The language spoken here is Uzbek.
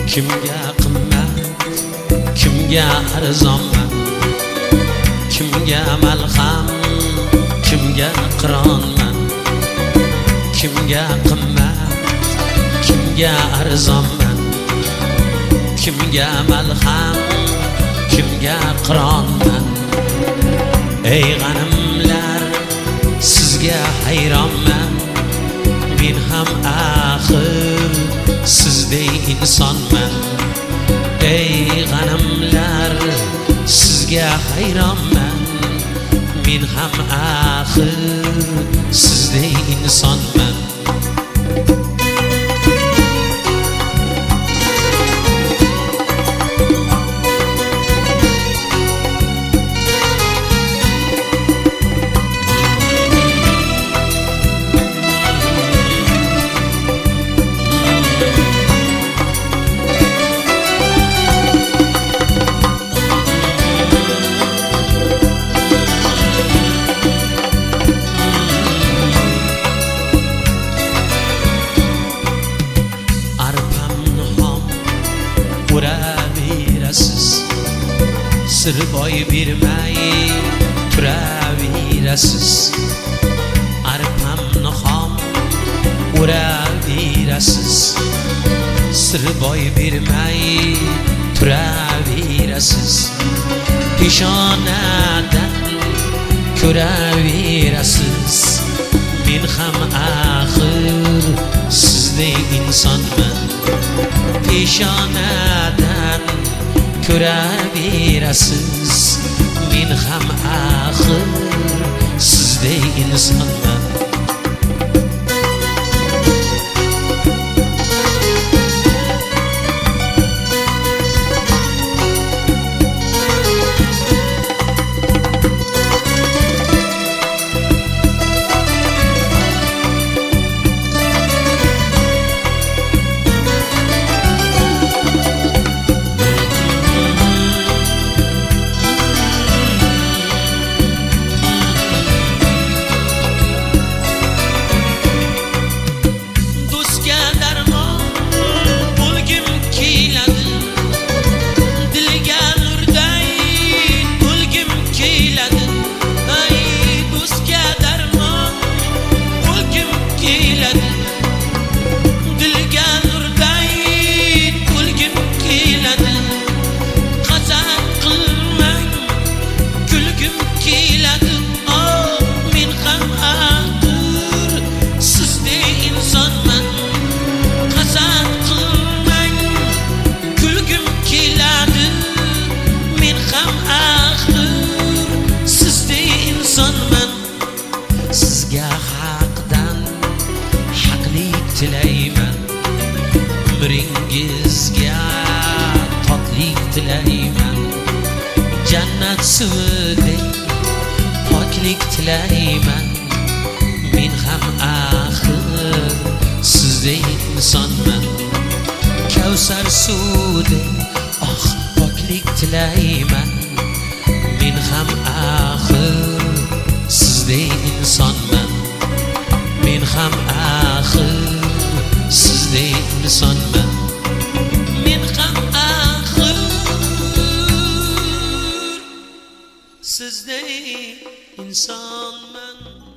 Kimga qimmat, kimga arzonman, kimga malham, kimga qironman. Kimga qimmat, kimga arzonman, kimga malham, kimga qironman. Ey g'animlar, sizga hayronman, men ham axir sizday insonman. Ey g'animlar, sizga hayronman, men ham axir sizday insonman. Uraverasiz, sir boy bermay turaverasiz. Arpamni xom uraverasiz, sir boy bermay turaverasiz. Peshonadan ko'raverasiz, men ham axir sizday insonman. Peshonadan ko'raverasiz, men ham axir sizday insonman. Sizga haqdan haqlik tilayman, umringizga totlik tilayman. Jannat suvidek poklik tilayman, men ham axir sizday insonman. Kavsar suvdek poklik tilayman, men ham axir sizday insonman. Men ham axir sizday insonman. Men ham axir sizday insonman.